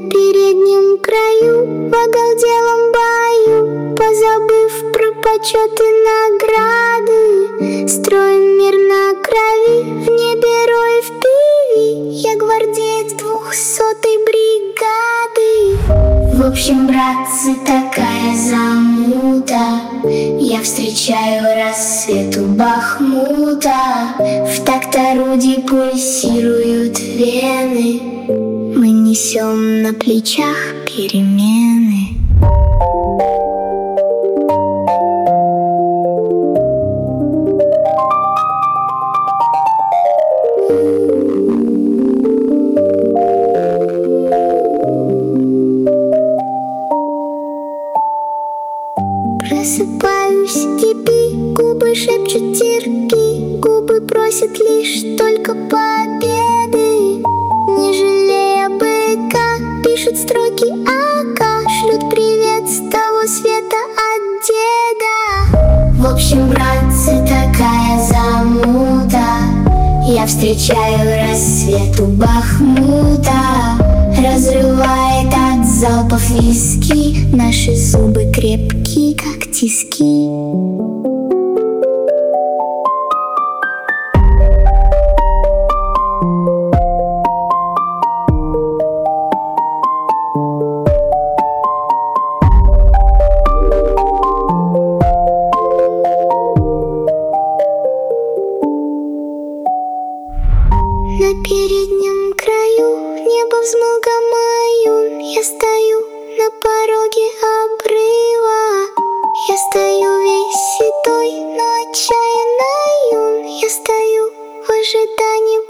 переднем краю, в оголделом бою, позабыв про почет и награды, строим мир на крови, в небе рой в пиви. Я гвардеец 200-й бригады. В общем, братцы, такая замута. Я встречаю рассвет у Бахмута. В такт орудий пульсируют вены. Мы несем на плечах перемены. Просыпаюсь в степи, губы шепчут терки, губы просят лишь только победы. Не жалея быка, пишут строки АК, шлют привет с того света от деда. В общем, братцы, такая замута. Я встречаю рассвет у Бахмута. Разрывает от залпов виски, наши зубы крепкие, как тиски. На переднем краю небо взмыл Гамаюн. Я стою на пороге обрыва. Я стою весь седой, но отчаянно юн. Я стою в ожидании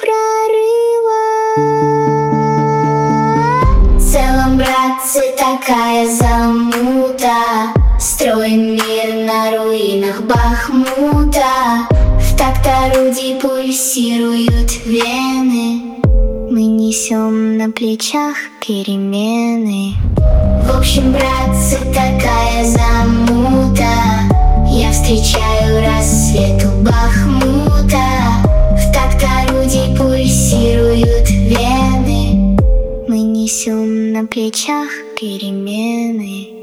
прорыва. В целом, братцы, такая замута. Строим мир на руинах Бахмута. В такт орудий пульсируют вены. Мы несем на плечах перемены. В общем, братцы, такая замута. Я встречаю рассвет у Бахмута. В такт орудий пульсируют вены. Мы несем на плечах перемены.